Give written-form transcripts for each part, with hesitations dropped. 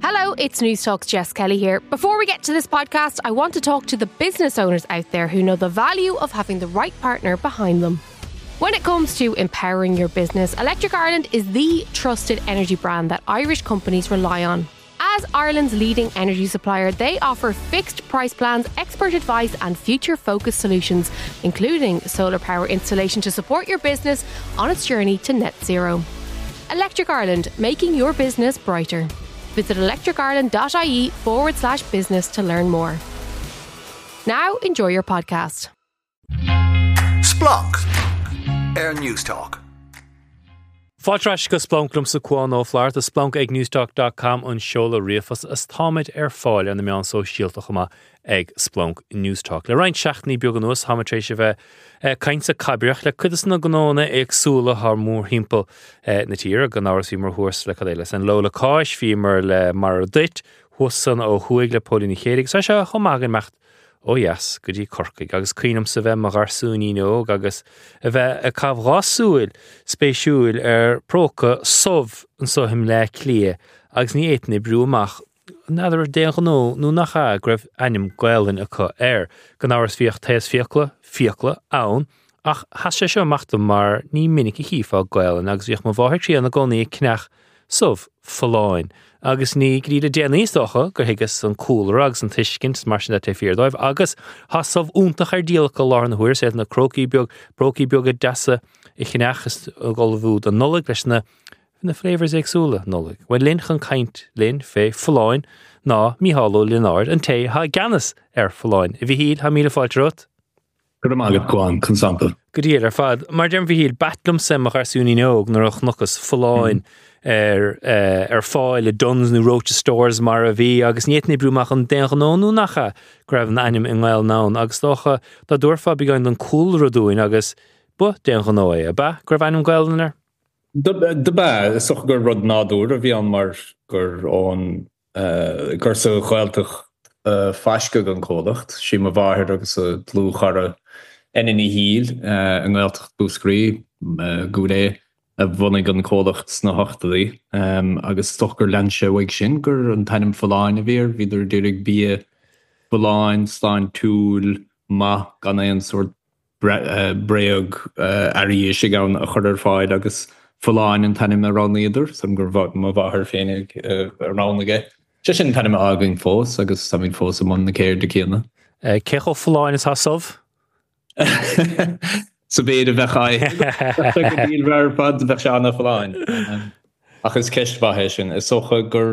Hello, it's News Talk's Jess Kelly here. Before we get to this podcast, I want to talk to the business owners out there who know the value of having the right partner behind them. When it comes to empowering your business, Electric Ireland is the trusted energy brand that Irish companies rely on. As Ireland's leading energy supplier, they offer fixed price plans, expert advice and future-focused solutions, including solar power installation to support your business on its journey to net zero. Electric Ireland, making your business brighter. Visit electricireland.ie/business to learn more. Now, enjoy your podcast. Splunk, Air News Talk. Fáiltreis go splunklum sa cuan ó Florida, splunk ag newstalk.com an seola riafas as táid fáil an na meán sóisialta chuma ag Splunk News Talk. Le raint seachtaí beag an ús hamatréis bheith caint sa cabriach le cuidas na gnóna ag súla haar mór himple na tír gan áras bhí mar thuas le cadéile. An Lola Cáis bhí mar le mar dit thusan ó thuig le pólí na chéirigh sa se chomágan mecht ó yes, go dtí corcaigh agus cuinom sa bheith mar garsúní nóg agus a bheith a cabhrásúil spéisiúil próca sov an sohim le clia agus ní éitna brúamach nádar déan nó nach a greibh anim gailen acu gan áras fiocht theas fiacla ann ach has sé seo machtam mar ní minic I hífá gailen agus bhíoch má bháthir trí anna gcónaí cneach sov faláin. Agus ní gríad a déanaíocha gur higus an cúlar agus an tuiscint mar sin te fiordóibh agus hasamh úntach díal go lá na huair sé na crocí beag a deasa I chinechas golbhúd an nolig leis na fléivers agsúla nolig. When lin chan caint lin fé faláin ná míhalló Leonard an té ha ganas faláin. I bhí híd ha míle fáilte rot? Gur mágad cuán consample. Go dtíad fad, mar dem bhí híd batlam sem a charsúní nóg nar ach nuchas faláin fáil le duns nó roach stores mar a bhí agus níetní brúmach an déan nónú nacha greibh an anim in gáil nán agus dócha dá dúrfa begain an cúlra dúin agus bu déan nóé a ba greibh anim gáilnar? De ba, soch gur rud nádúr a bhí an mar gur ón gur sa cháilteach fasca an códacht, sí má bháthir agus a tlúchara enní híl an gáilteach búscrí gúdé a bhunnig an códacht sna hochtalí agus stoch gur lense bhaig sin gur an tainim faláin a bhír híidir dúrig bí faláin stáin túl ma gan éon sort breog arí sig an a chudir fáid agus faláin an tainim a ráníidir san gur bhag má bháthir féinnig a ránaige. Se sin tainim agan fós agus samín fós am na céir de céanna. Cecho faláin is hasomh? So béad a bheitchaid díl bhar bheith se anna faláin. Ach is ceist bhaithe sin. Is socha gur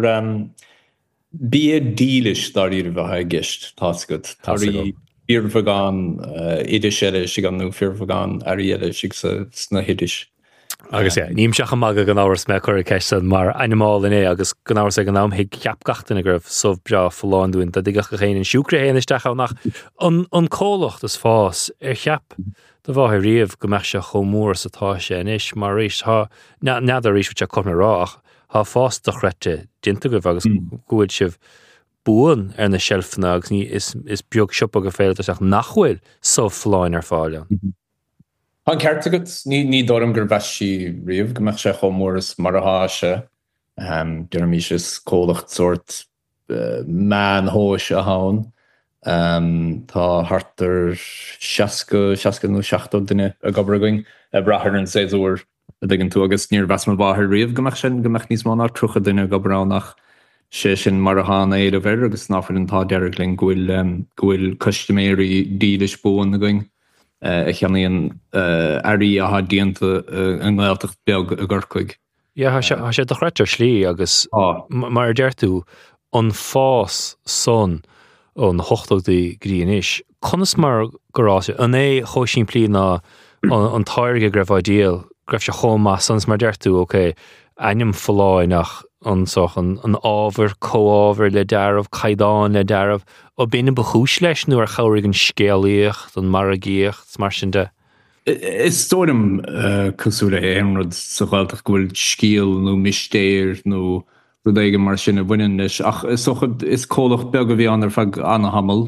bí dílis darír bheithe gist táscad. Tarí fíorfagán idir seile sig an nó fíorfagán aríile sig sna hidiis. Agus níim seach maga gan áras me chuir ceiste mar animál in agus gan áras ag an nám hiag ceapgachtain a gribh sob bra faláinúin da digach a chéin siúcra héanaisteach nach an cólacht is fás cheap da bháthir riamh go meach se chomór sa tá sé inis mar rééis neadar rééis se chuna rách há fás do chreite dinta goibh agus gúid sibh buan na shelfna agus ní is beag siop go féile ach nachhfuil sob faláin fáile. An ceartagad ní dóm gur bheith sí riamh go meach se chomóras mar a háise dear mí is cólacht sort man hóis a hán. Tá hartar 60 nó 70 duine a gobraing brathir an séúir a dgan tú agus níor bheas má bháthir riamh gomeach sin gomeach níos mána trucha duine gobránach sé sin mar a hána éad a bhir agus náfir an tá deirglinn gúil customéirí dílis bóin na going a cheanaíon airí a díanta an gáilteach beag a gurcuig. Ja, sé do chreitear slí agus mar deirtú an fás son an hochtachtaí gríonis. Conas mar goráise an choisín plí ná an táirge greibh ideal greibh se chomá sans mar deirtú anim faláinach an ábhar cóábhar le dearmh caidáin le dearmh ó bína bechúis leis nuair chairigh an scéalaíocht an maragíocht mar sin de. Is stórim cosúla éonrad sa gáilteach gohfuil scíal nó mistéir nó rud éige mar sin a bhaine leis ach is cólacht beag a bhí anar fag anna hamal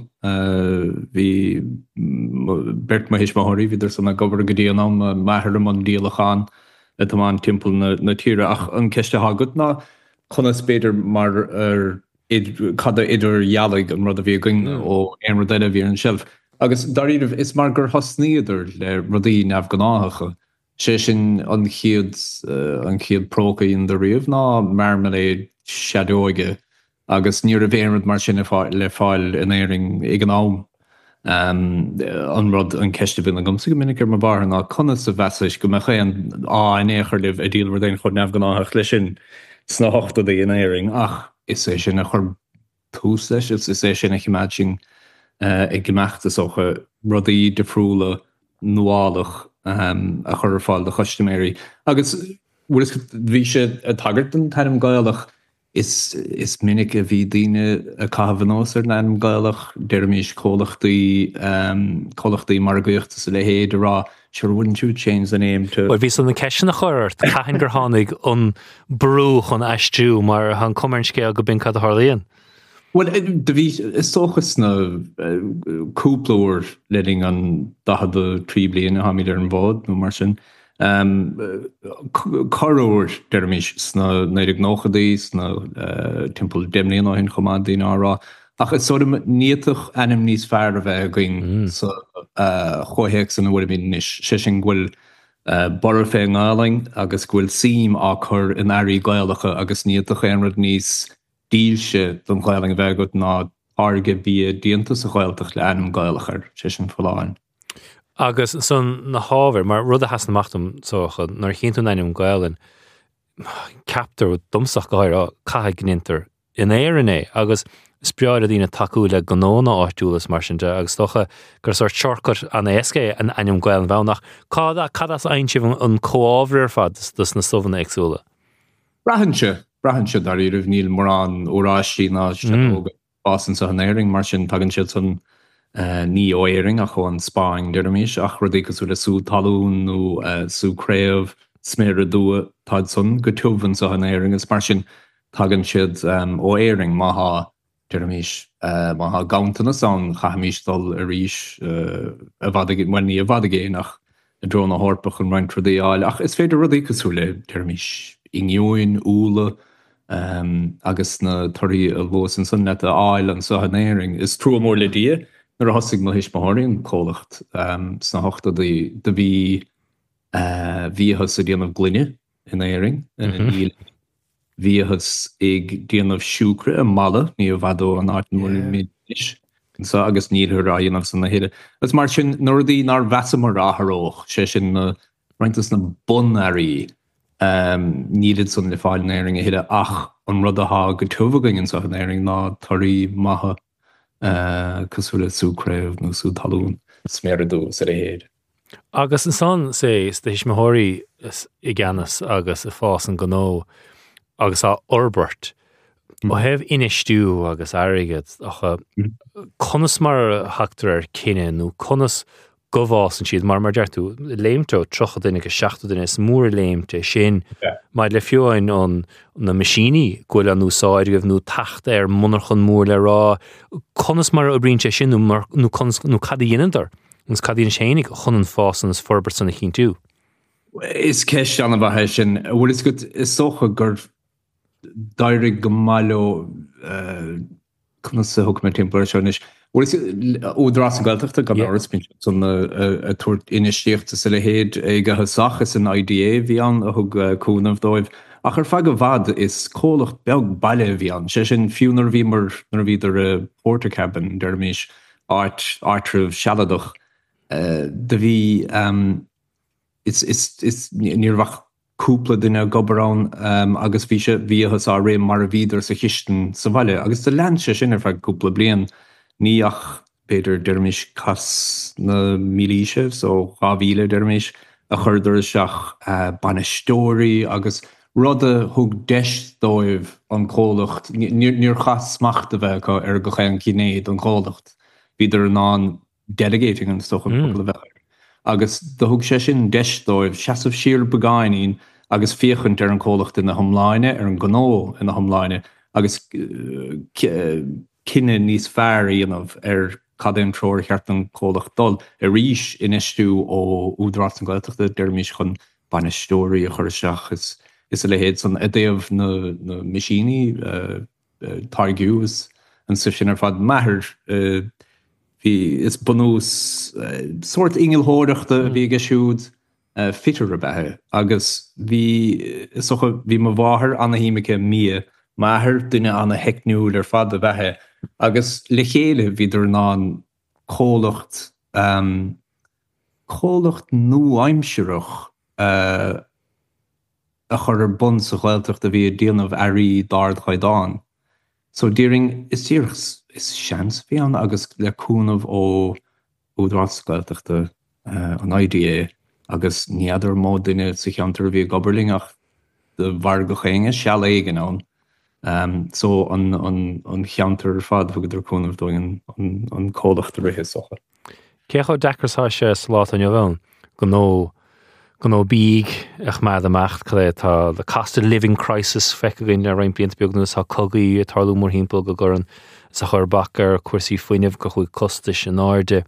hí bert ma hisismathirí híidir sanna gobar go dtíanam maithir am an díalachán le tamán timppel na tíre ach an ceiste hagad ná chunas beidir mar cad idir jaalaigh an rud a bhí going ó an rud eile bhí an sibh. Agus daríomh is mar gur thosníidir le rudaí neamh gnáthacha. Sé sin an chiad prócaíon de riamh ná mar é seadóige agus níor a bhéanrad mar sin le fáil in éiring ag an am. An rud an ceiste bin a gomsa go minic mar bar ná conna sa bheis go me chéan in éair libh a díal daon chud neamh gnáthach lei sin sna hochtta in éiring ach is é sin a chur tús leis is é sin a chiimeing ag gimeachta socha rudaí defriúla nuálach a chur fáil de chuisteméirí. Agus bhí sé a tagart an taim gaialach is minic a bhí daine a cahabhanósar na an gaialach deirmís cólachtaí mar gaochtta sa le héad rá sure wouldn't you change the name to... Well, bhí san na ceisina chuirt caitheann gur tháinig an brú chun eistú mar an cumarn scéal go bin cad a tharlaíonn. Well, is sochas na cúplóir leading an 3 bliana ha míidir an bhád nó mar sin. Caróir deirmís sna néidir nóchadaí sna timpeall deimlíon á hin chomá daoine árá. Ach is sort of níoch anim níos fearr a bheith going sa chóhéic san bhfuil bhíon níos sé sin ghfuil bar fé ngáling agus ghfuil sim á chur in airí gaialacha agus níoch éanrad níos díilse don gailing a bheith go ná áige bí díanta sa ghailteach le anim gailachar sé sin foláin. Agus san na hábhar mar rud a has naachtam socha nar chéintú anim gailin captar dumsach go háir caithe gnintar in éan agus spreáir a dtíine taú le gnóna áitúlas mar sin de agus docha gur sort shortcut an éascé an anim gail bhenach cadas aintseomh an cóábhar fad dus na sovna agsúla. Brahanse dar iirih níl mórán órásí ná básan sa an éiring mar sin tagann siad san ní óéiring a chuan Spáin deirmís ach rudí cosú le sú talún nó súcréamh sméir a dua táid sun go tuhann sa an éiring is mar sin tagann siad ó éiring maitha deirmís maitha gaantanas an chahamístal a ríis a bhadaí a bhadagé nach a drón a hórpach an roiint rudaí áil ach is féidir rudí cosú le deirmís inniuin úla agus na tuirí a bhósan san net a áil an sa an éiring is trú mór le dia nar a hosig na his maithirí cólacht sna hochta de bhí víhas a díanamh glunne in éiring víhas ag díanamh siúcra a mala ní a bhadó an áit mór míis sa agus níor rá dhéanamh san na héide. Is mar sin nuirdaí nar bheasa mar rátharóch sé sin na rointas na bunarí níiad san le fáil éiring a héide ach an rud athá go tuhagan sa an éiring ná tuirí maitha cosú le súcréamh nó sú talún sméradú sa héad. Agus an san sé de hisismathirí i gceannas agus i fás an gnó agus á orbert ó hebh inistú agus airigad ach conas mar heachtar cinenne nó conas gohás an siad mar deirtú léimte trocha duine go 7 duine is mór léimte sin maid le fiúin an na masíní goil an úsáirigh nó tacht munarchan mór le rá conas mar a bríonn sé sin nó cadí dhéanamtar gus cadíonn sénig chun an fásan is forbert sanna chin tú. Is ceist anna bheit sin bhfuil is go is socha gur dairig go maió chuna sa thug mé timppla seis údrás an gailteachta gan áspin san a tuairt inistíochtta sa le héad ag a thusachas an IDA bhí an a thug cúnamh dóibh. Ach ar feadh go bhfad is cólacht beag baile bhí an. Sé sin fiúnar bhí mar bhíidir a porta cabin deirmís áitrih seadadach. De bhí is níorhach cúpla duine gobarán agus bhí sé bhíochas á réim mar a bhíidir sa chiisten sa bhaile. Agus de lean sé sin ar feadh cúpla bliain níach beidir deirmís cas na milíise so gáhíle deirmís a chuidir seach banistóirí agus rudda thug deisdóibh an cólacht níor chas smacht a bheith ar go chéan cinnéad an cólacht bhíidir an delegating an stocha le bheith. Agus do thug sé sin deisdóibh seasamh siar begáinín agus fiochan ar an cólacht in na thomláine ar an gnó in na thomláine agus cinenne níos fearr íanamh ar cadéim tror cheart an cólacht dul a ríis inistú ó údrás an gailteachta deirmís chun banistóirí a chuir seach is is le héad san a déobh na maisíní targiús an sa sin fad maithir hí is bunús sort ingelhóireachta bhí go siúd fitar a bethe agus bhí mo bmháthir anna híimice mí maithir duine anna heicniúil fad a bheitthe agus le chéile bhíidir ná cólacht nó aimseirech a chur bun sa chhilteach a bhí déanamh airí dard chaidáin. So díring is seans bhí an agus le cúnamh ó údráilteachta an IDA agus níadidir mód duine sa cheantar bhí gobarling ach de bhar go chéinge se éigen an. So an cheantar fad bhfuidir cúnamh doing an cólacht rithe socha. Cecho decrasá sé slát an bhhain go nó bíg ach mead amach chlé tá the cost of living crisis feiceáin le raon blianta beagnas tá cogaí tarlú mór hímpel go goran sa chur bachar cuasaí faoineh go chuig costais an áde.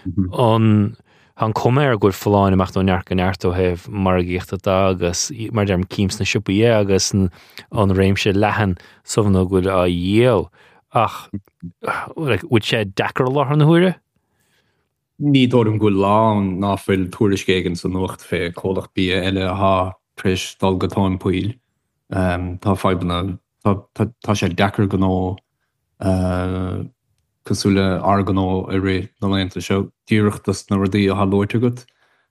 An coméir gur fáin amach nó nearc an airtó heh mar a gíochtta agus mar derm címs na siúpa agus an réimse lehan sumna go a dhéal ach bhfuil sé dechar láth an huaire? Ní dóm go lán náfuil túriscégan san nuacht fé cólacht bí eile ath tris dal gotáin puil. Tá febanna tá sé dechar go cosúla arganó a ré na leanta seo díireachtas na rudaí a hallóirte go.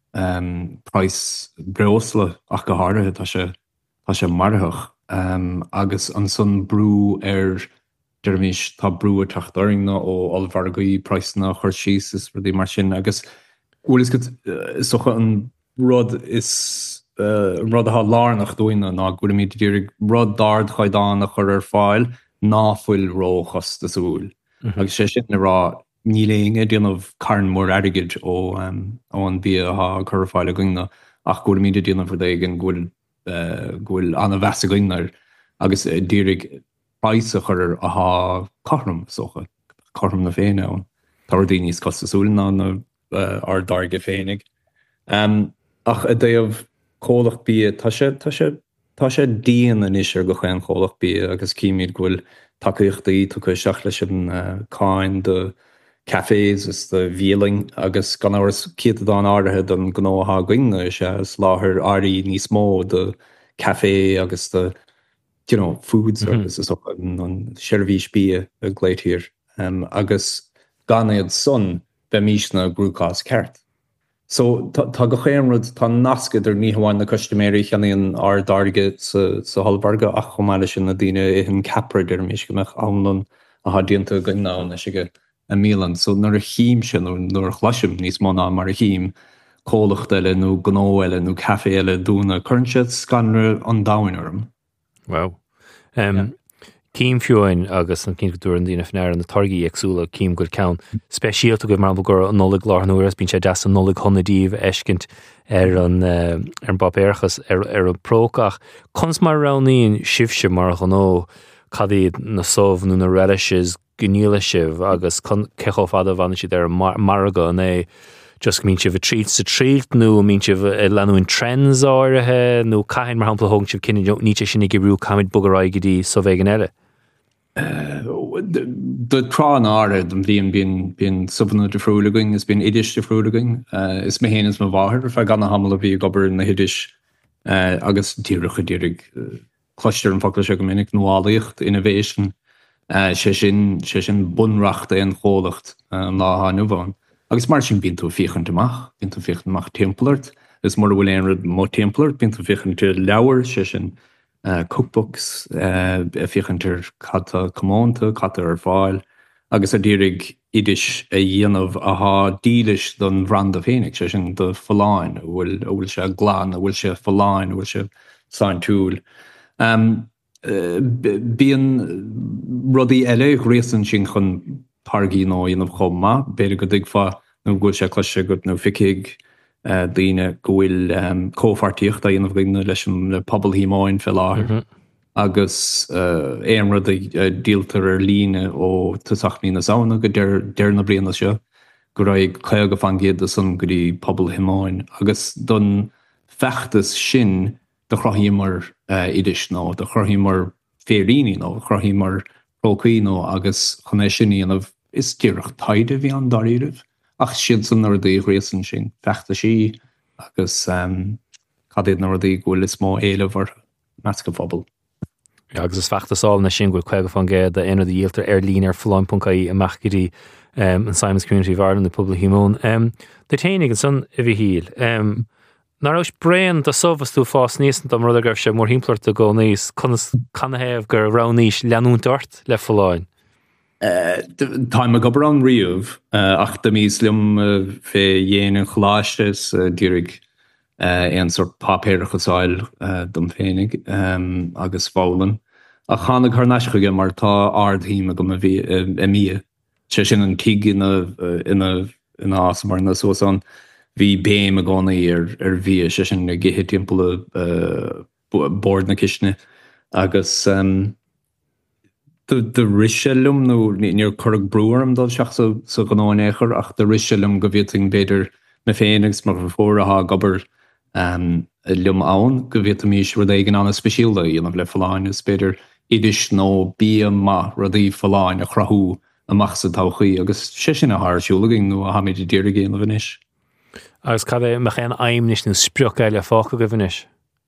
Price breosla ach go háirithe tá sé marthach. Agus an son brú Dermis tá brú a tachtdaring na ó alvargaí price na chuir síos is rudí mar sin agus is go socha an rud is rud a lánach dóine ná go mí dírig rud dard chaidáin a chur fáil ná fuil róchas de súil. Agus sé sin rá níléinge déanamh carn mór airigid ó an bí a chur fáil a gine ach go mí déanamh fordéigen ghfuil anna bheasa gainar agus dírig price a chur atá carm socha carm na féine an tar daoine costasúil ná ar darge féinnig. Ach a déobh cólacht bí tá sé díon an isir go chuin cólacht bí agus cíimiid ghfuil takeíochtaí tu seach leis an cáin de cafés is de bhíling agus gan áhar ciad an áirithe don gnótha gine sé láthir airí níos mó de café agus de food services up an sérvís bí a gléithír agus gan iad son be mís na grúcás ceart. So tá go chéimrad tá nascad ar níomháin na customéirí cheanaíon ar darge sa hallbarga ach chomáile sin na daine an capra ar mís gomeach anlan a hadíanta go ná na sige a mílan. So nar a chím sin nó chhlaisiim níos mna mar a chím cólacht eile nó gnó eile nó café eile dúna chuintse scanre an dáinarm. Wow. Cím fiúin agus an cinn goúir an dtíine fnéir an na targaí agsúla cím go ceann speisialta go mar gur an nolig láthúras bín sé deas an nolig chonadíomh eiscint ar an babéirchas ar an prócach. Cons mar raníon sibse mar ganó cadíad na sómhnú na relises gníile sibh agus cecho fada bhana siad ar marga an just mín sibh tríd sa tríd nó mín sibh leanúin trends áirithe nó caiin mar hampla hong sibh cinenne níte sinna gurú camid bugaráigidí so bhégan eile. De trán áire den bhíon bíon subna de frúlaing is bíon idiis de frúlaing is mé héananas má bháthir fe gan na hamla bhí gobar na hidiis agus díirecha dírig cluistear an focail se go minic nóálaíocht innovation sé sin bunreacht an chólacht lá nuháin. Agus mar sin bíon tú fiochantamach, bíon tú fiochantamach templart, is mar bhfuil éonrad mó templart, bíon tú fiochantar leabhar sé sin cookbooks, fiochantar chatta cománta, chatta ar fáil, agus a dírig idiis a dhéanamh atá dílis don bhrand a féinnig sé sin do foláin, bhfuil sé glán, bhfuil sé foláin, bhfuil sé sáin túil. Bíon rudaí eile réasan sin chun targaí nó dhéanamh chomma, beidir go dtí fá nó gúil sé cluiste go nó ficiigh daoine gohfuil cóhartíocht a dhéanamh gine leis le pobl hímáin fel láthir. Agus éon rud díaltar ar líne ó tuachní na saona go deir na bliana seo, go raibh chuige go fan géad san go dtí pobl hímáin. Agus don feachtas sin de chrothí mar idish nó, de chrothí mar féríní nó, chrothí mar prócaí nó agus chuné sinní anmh is tíireach taide bhí an daríirih ach siad san nuirdaí réasan sin fechta sí agus cadéad nuirdaí ghfuil is mó éileh measca phobal. Agus is fechtasáil na sin ghfuil chuige fan géad a inad díaltar lín fláin.caí amachgurí an Simon's Community of Ireland na Public Humón. De ténig an san a bhí híl. Narás brean de sofas tú fás níos am rud a gaibh sé mór himplairt a go níos chuna héamh gur ráníos leanúntart le fáin. Tá me go an riamh ach de míos liom fé dhéanaan chláistes dírig an sort papéir chusáil dom fénig agus fálan. A chána chunáischuige mar tá ardhíime go bhí mí sé sin an tig ina as mar na sósan hí béim a gánaí bhí sé sin na githe timppla board na kisne agus de riselum nó níor churg breúarm dal seach sa gnáin éair ach de riselum go bhíting beidir na fénigs mar fóratha gobar lum ann go bhí míis ru éigen anna speisialda dhéanamh le fáin is beidir idir nó bí má rudí fáin a chrathú amach sa táchaí agus sé sin a thsúlagin nó a haid ddíir géana a bhanis. Agus cad é me chéan aimnis nó sprioch eile fácha go bhanis?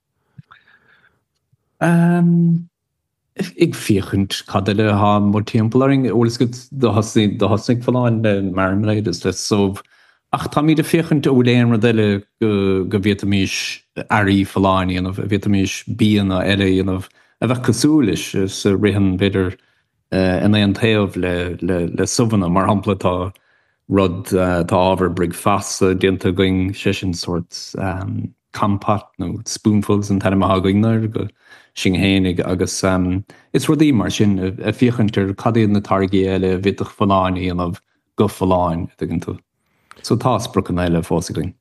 Ik fiechend cadile ha mór timpplaring ólas go do hasnig fáin le marmleid is le sob ach tá míad a fiechent ó léan rodile go vietnamís airí fáin anmh vietnamís bíana eile anmh a bheith cosúlis is rihan beidir in an taobh le suvanna mar hamplatá rud tá ábhar brig fas dianta going sé sin sort campat nó spoonfuls an tanna hagaignar go sin hénig agus is rudí mar sin a fiochantar cadíad na targaí eile vitach fáin anmh go fáin dgan tú. So tá sprucan eile fósaigling.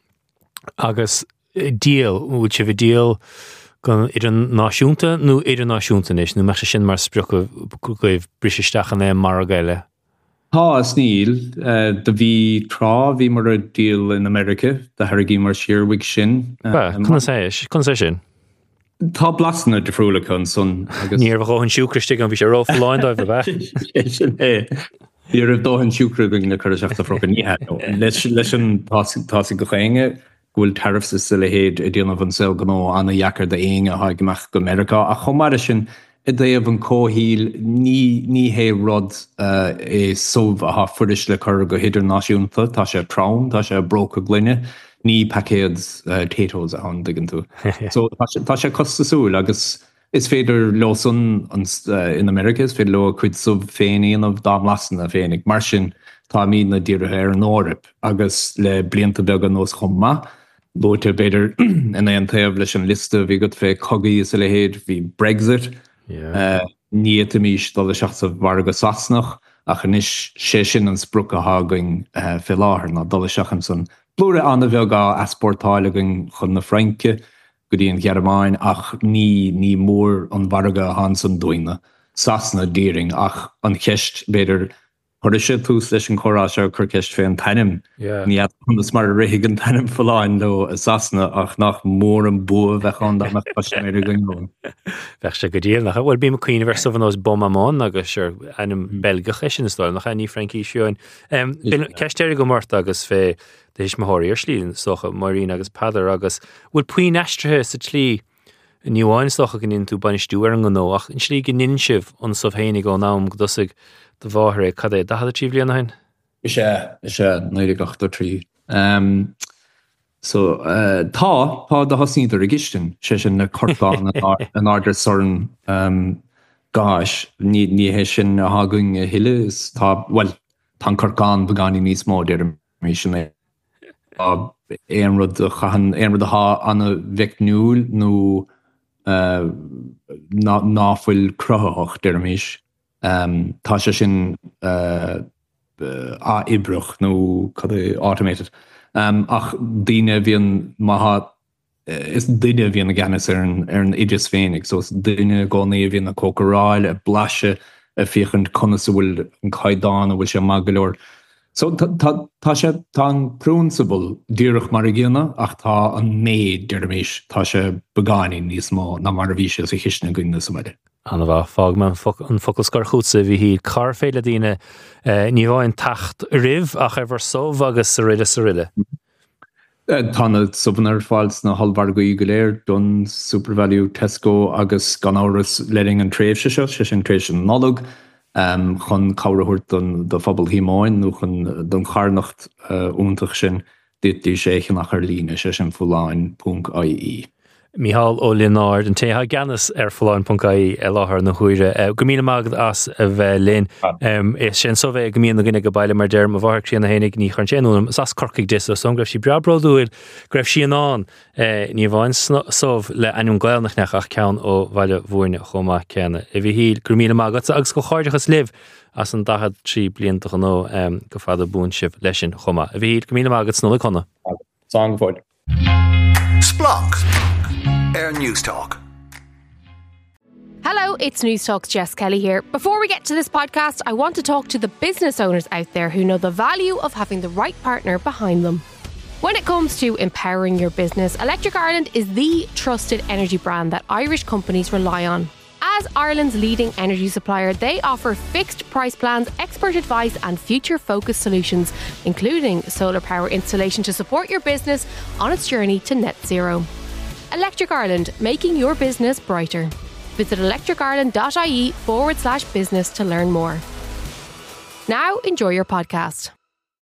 Agus díal, bhúil se bh díal gan idir náisiúnta nó idir náisiúnta is, nó me sin mar sprucha goibh brisistechan é mar gaile. Tá sníl de bhí hí mar a díal in America de harigí mar siarmhaigh sin. Chuna sé sin? Tá blasanna de friúla chun son agus níor bh an siúcristig an bhí sé rófáin dáibh bheith. sin é. Bhí rah dóhann siúcrúing na chuir seachta frocha níhe. Leis an tá go chéinge bhfuil tariffs is le héad i dtíanamh an sil gó anna dheacar de éige a haigimach go America a chomara sin i déobh an cóhíl ní hé rud é sómh a fuidir le chur go hidirnáisiúnta tá sé trám, tá sé broca glunne ní pacéad tétós a an digan tú. So tá sé costasúil agus is féidir losan in America is féidir le chuid sub féin of dám lasan a féinnig mar sin tá míad na ddíirithe ar an Árap agus le blianta beag an nós chumma Lóte beidir in an taobh leis an liste bhí go fé cogaí is le héad bhí Brexit ní míis dá le seachta bhar go sasnach a chanis sé sin an spruc a hágaing fé láthair ná dá le seachan san blúra anna bheag á esportáilegan chun na Franke go dtí an Gearmáin ach ní mór an bharga hansan doine sasna díring ach an cheist beidir chuir sé tús leis an chorá se chur ceist fé an tanim ní chun mar réigh an tanim fáin le sasna ach nach mór an bu bheith an nach mé going. Bheith sé go díal nach bhfuil bí cuioine bhar sa bhanós bom amán agus seir anm belgacha sin stáil nach ní Frankí seoin. Ceistéir go mát agus fé dééis mathirí ar slín socha marín agus padar agus bhfuil puoin eistrathe sa tlí níháin socha gan tú banistúar an gó ach in slí gin sibh an sofhénig ó nám go dosig de bháthir cad é dahad a tíomh líana hain? Is sé 983. So tá de hasíidir a gistin sé sin na cortáin an ardar soran gáis ní hé sin a hagung a hiile is tá well tá corcán beganí níos mó déir mé sin é éonrad a há anna bheicnúil nó náfuil cruthaach déir méis. Tá sé sin a ibruch nó cad é automated. Ach daine bhíon is duine bhíon a gceannas ar an idir féinnig, so duine gánaí bhíon na cócaráil a blaise a fiochan conas bhfuil an caidáin a bhfuil sé magalúir. So tá sé tá principle díreach mar ggéine ach tá an méid deirméis tá sé begáin níos mó na mar bhí sé sa hisisna gine sa meide. An bh fág man an focail scar chúsa bhí hí car féile daine ní bháin tacht rih ach bhar sómh agus sa riile. Tána subnar fáils na hallbargaí go léir don SuperValu, Tesco agus gan áras leing an tréimhse sé an trééis an nálog chun cabhrathirt do phobal hímáin nó chun don charnacht úntaach sin dtí sé nach ar líne sé sin fuláin.ie. Míhall ó Leonard an tétha ganas fuláin.ie láthair na chuire. Go míle mágad as a bheith linn. Is sin so bheith go míon gine go bailile mar deir a bhhair sin na hénig ní chuin séanúm as corcaigh dis so greibh si breabróúid greibh si an ní bhhain sómh le anún gailnach ach ceann ó bhaile bhórne chomá ceanna. I bhí hí gur míle mágad agus go cháirdechas libh as an 3 blianta an nó go fada bún sibh leis sin chomá. I bhí go míle mágad snúla chuna. Sangford. Splunk. Air News Talk. Hello, it's News Talk's Jess Kelly here. Before we get to this podcast, I want to talk to the business owners out there who know the value of having the right partner behind them. When it comes to empowering your business, Electric Ireland is the trusted energy brand that Irish companies rely on. As Ireland's leading energy supplier, they offer fixed price plans, expert advice and future-focused solutions, including solar power installation to support your business on its journey to net zero. Electric Ireland, making your business brighter. Visit electricireland.ie/business to learn more. Now, enjoy your podcast.